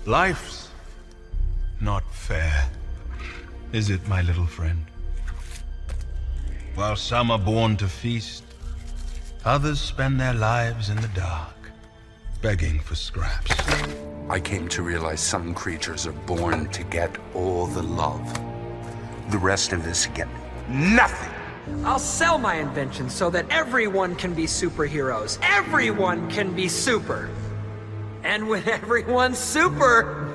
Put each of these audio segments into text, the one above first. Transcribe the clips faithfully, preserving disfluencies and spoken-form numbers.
Life's not fair, is it, my little friend? While some are born to feast, others spend their lives in the dark, begging for scraps. I came to realize some creatures are born to get all the love. The rest of us get nothing. I'll sell my invention so that everyone can be superheroes. Everyone can be super. And when everyone's super,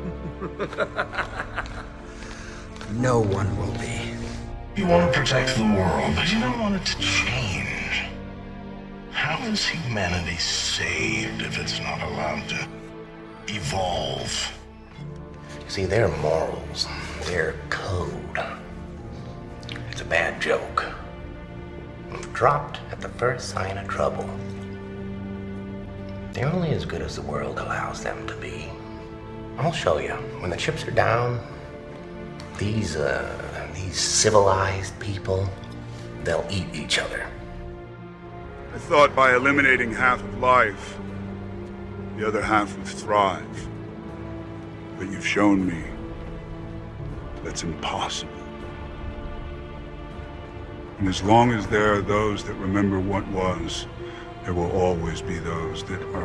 no one will be. You want to protect the world, but you don't want it to change. How is humanity saved if it's not allowed to evolve? See, their morals, their code, it's a bad joke. Dropped at the first sign of trouble. They're only as good as the world allows them to be. I'll show you. When the chips are down, these, uh, these civilized people, they'll eat each other. I thought by eliminating half of life, the other half would thrive. But you've shown me that's impossible. And as long as there are those that remember what was, there will always be those that are